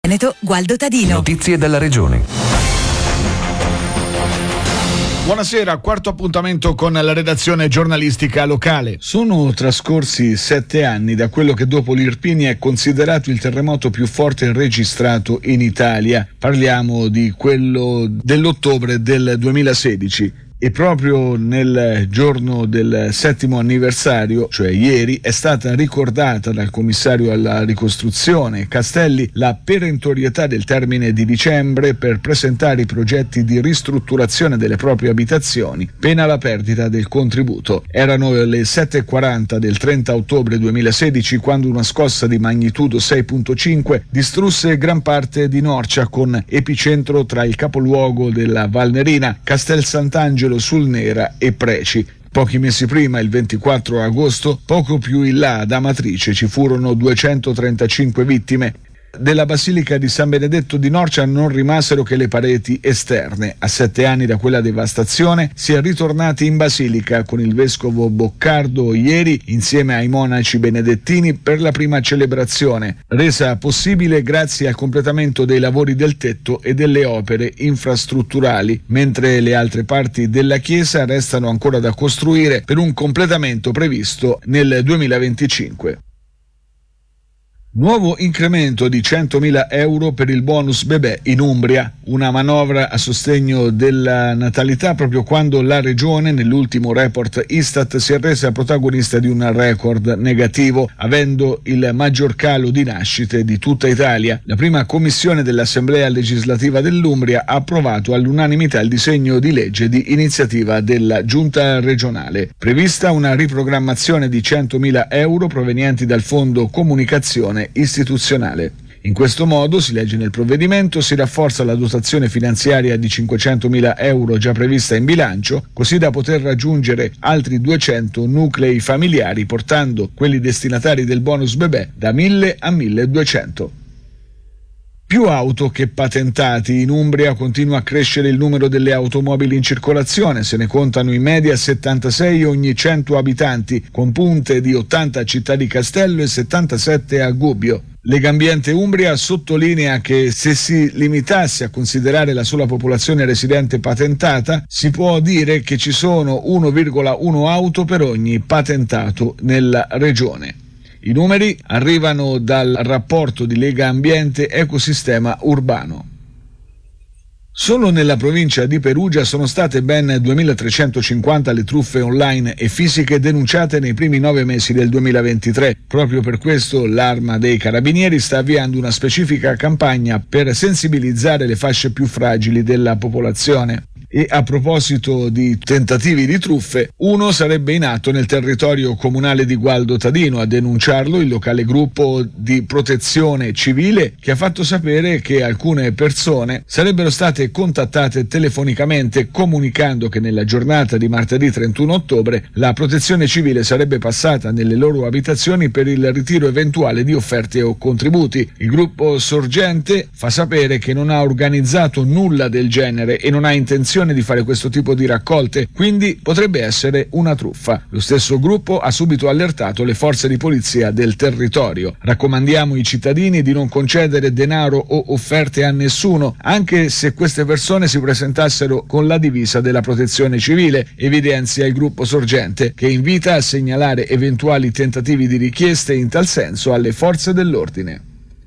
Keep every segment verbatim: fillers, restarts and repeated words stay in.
Veneto, Gualdo Tadino. Notizie dalla regione. Buonasera, quarto appuntamento con la redazione giornalistica locale. Sono trascorsi sette anni da quello che dopo l'Irpinia è considerato il terremoto più forte registrato in Italia. Parliamo di quello dell'ottobre del duemilasedici. E proprio nel giorno del settimo anniversario, cioè ieri, è stata ricordata dal commissario alla ricostruzione Castelli la perentorietà del termine di dicembre per presentare i progetti di ristrutturazione delle proprie abitazioni, pena la perdita del contributo. Erano le sette e quaranta del trenta ottobre duemilasedici quando una scossa di magnitudo sei virgola cinque distrusse gran parte di Norcia, con epicentro tra il capoluogo della Valnerina, Castel Sant'Angelo sul Nera e Preci. Pochi mesi prima, il ventiquattro agosto, poco più in là ad Amatrice ci furono duecentotrentacinque vittime. Della Basilica di San Benedetto di Norcia non rimasero che le pareti esterne. A sette anni da quella devastazione si è ritornati in Basilica con il vescovo Boccardo ieri insieme ai monaci benedettini per la prima celebrazione, resa possibile grazie al completamento dei lavori del tetto e delle opere infrastrutturali, mentre le altre parti della chiesa restano ancora da costruire per un completamento previsto nel duemilaventicinque. Nuovo incremento di centomila euro per il bonus bebè in Umbria, una manovra a sostegno della natalità proprio quando la regione nell'ultimo report Istat si è resa protagonista di un record negativo, avendo il maggior calo di nascite di tutta Italia. La prima commissione dell'Assemblea legislativa dell'Umbria ha approvato all'unanimità il disegno di legge di iniziativa della Giunta regionale. Prevista una riprogrammazione di centomila euro provenienti dal Fondo Comunicazione istituzionale. In questo modo, si legge nel provvedimento, si rafforza la dotazione finanziaria di cinquecentomila euro già prevista in bilancio, così da poter raggiungere altri duecento nuclei familiari, portando quelli destinatari del bonus bebè da mille a milleduecento. Più auto che patentati. In Umbria continua a crescere il numero delle automobili in circolazione, se ne contano in media settantasei ogni cento abitanti, con punte di ottanta a Città di Castello e settantasette a Gubbio. Legambiente Umbria sottolinea che se si limitasse a considerare la sola popolazione residente patentata, si può dire che ci sono uno virgola uno auto per ogni patentato nella regione. I numeri arrivano dal rapporto di Lega Ambiente Ecosistema Urbano. Solo nella provincia di Perugia sono state ben duemilatrecentocinquanta le truffe online e fisiche denunciate nei primi nove mesi del duemilaventitré. Proprio per questo l'Arma dei Carabinieri sta avviando una specifica campagna per sensibilizzare le fasce più fragili della popolazione. E a proposito di tentativi di truffe, uno sarebbe in atto nel territorio comunale di Gualdo Tadino. A denunciarlo il locale gruppo di protezione civile, che ha fatto sapere che alcune persone sarebbero state contattate telefonicamente comunicando che nella giornata di martedì trentuno ottobre la protezione civile sarebbe passata nelle loro abitazioni per il ritiro eventuale di offerte o contributi. Il gruppo sorgente fa sapere che non ha organizzato nulla del genere e non ha intenzione di fare questo tipo di raccolte, quindi potrebbe essere una truffa. Lo stesso gruppo ha subito allertato le forze di polizia del territorio. Raccomandiamo ai cittadini di non concedere denaro o offerte a nessuno, anche se queste persone si presentassero con la divisa della protezione civile, evidenzia il gruppo sorgente, che invita a segnalare eventuali tentativi di richieste in tal senso alle forze dell'ordine.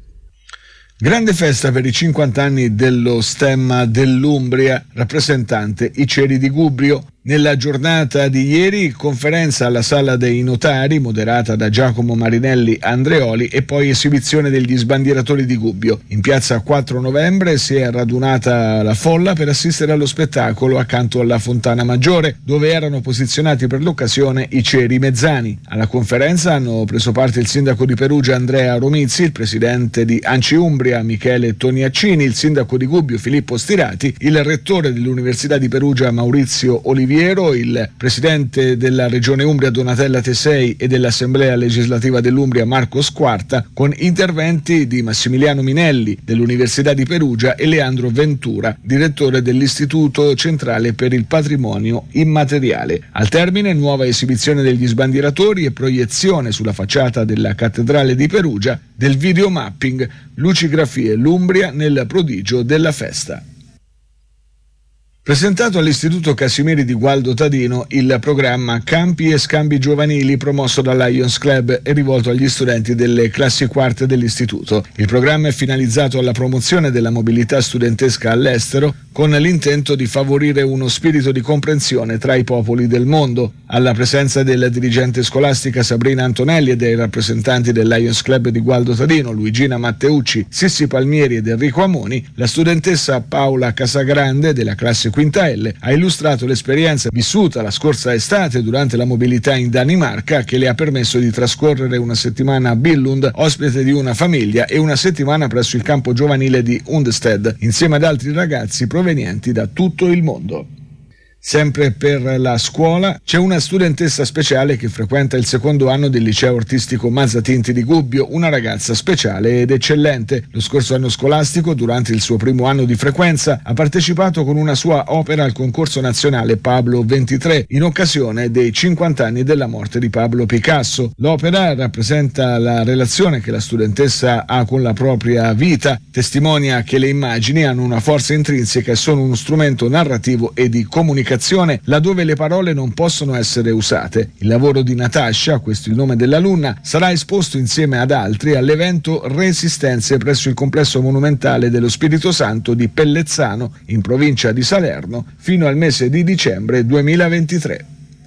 Grande festa per i cinquanta anni dello stemma dell'Umbria, rappresentante i Ceri di Gubbio. Nella giornata di ieri, conferenza alla Sala dei Notari, moderata da Giacomo Marinelli Andreoli, e poi esibizione degli sbandieratori di Gubbio. In piazza quattro novembre si è radunata la folla per assistere allo spettacolo accanto alla Fontana Maggiore, dove erano posizionati per l'occasione i Ceri Mezzani. Alla conferenza hanno preso parte il sindaco di Perugia Andrea Romizzi, il presidente di Anci Umbria Michele Toniaccini, il sindaco di Gubbio Filippo Stirati, il rettore dell'Università di Perugia Maurizio Olivieri Oliviero, il presidente della Regione Umbria Donatella Tesei e dell'Assemblea Legislativa dell'Umbria Marco Squarta, con interventi di Massimiliano Minelli dell'Università di Perugia e Leandro Ventura, direttore dell'Istituto Centrale per il Patrimonio Immateriale. Al termine, nuova esibizione degli sbandieratori e proiezione sulla facciata della Cattedrale di Perugia del videomapping Lucigrafie l'Umbria nel prodigio della festa. Presentato all'Istituto Casimiri di Gualdo Tadino, il programma Campi e Scambi Giovanili promosso dal Lions Club è rivolto agli studenti delle classi quarte dell'istituto. Il programma è finalizzato alla promozione della mobilità studentesca all'estero con l'intento di favorire uno spirito di comprensione tra i popoli del mondo. Alla presenza della dirigente scolastica Sabrina Antonelli e dei rappresentanti del Lions Club di Gualdo Tadino, Luigina Matteucci, Sissi Palmieri ed Enrico Amoni, la studentessa Paola Casagrande della classe Quinta L ha illustrato l'esperienza vissuta la scorsa estate durante la mobilità in Danimarca, che le ha permesso di trascorrere una settimana a Billund, ospite di una famiglia, e una settimana presso il campo giovanile di Hundested, insieme ad altri ragazzi provenienti da tutto il mondo. Sempre per la scuola c'è una studentessa speciale che frequenta il secondo anno del liceo artistico Mazzatinti di Gubbio, una ragazza speciale ed eccellente. Lo scorso anno scolastico, durante il suo primo anno di frequenza, ha partecipato con una sua opera al concorso nazionale Pablo ventitré in occasione dei cinquanta anni della morte di Pablo Picasso. L'opera rappresenta la relazione che la studentessa ha con la propria vita, testimonia che le immagini hanno una forza intrinseca e sono uno strumento narrativo e di comunicazione laddove le parole non possono essere usate. Il lavoro di Natascia, questo è il nome dell'alunna, sarà esposto insieme ad altri all'evento Resistenze presso il complesso monumentale dello Spirito Santo di Pellezzano, in provincia di Salerno, fino al mese di dicembre duemilaventitré.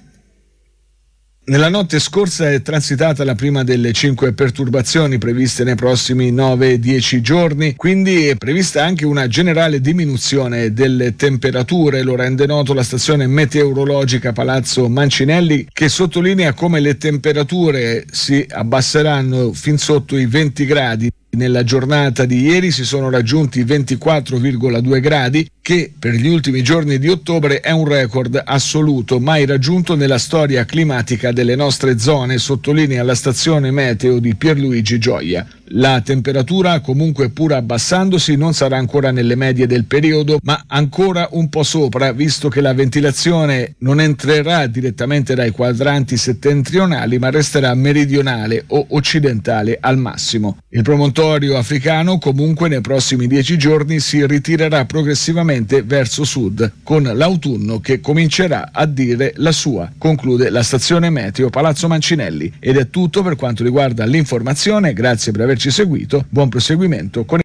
Nella notte scorsa è transitata la prima delle cinque perturbazioni previste nei prossimi nove dieci giorni, quindi è prevista anche una generale diminuzione delle temperature. Lo rende noto la stazione meteorologica Palazzo Mancinelli, che sottolinea come le temperature si abbasseranno fin sotto i venti gradi. Nella giornata di ieri si sono raggiunti ventiquattro virgola due gradi, che per gli ultimi giorni di ottobre è un record assoluto mai raggiunto nella storia climatica delle nostre zone, sottolinea la stazione meteo di Pierluigi Gioia. La temperatura, comunque pur abbassandosi, non sarà ancora nelle medie del periodo, ma ancora un po' sopra, visto che la ventilazione non entrerà direttamente dai quadranti settentrionali, ma resterà meridionale o occidentale al massimo. Il promontorio africano comunque nei prossimi dieci giorni si ritirerà progressivamente verso sud, con l'autunno che comincerà a dire la sua, conclude la stazione meteo Palazzo Mancinelli. Ed è tutto per quanto riguarda l'informazione, grazie per averci seguito, buon proseguimento con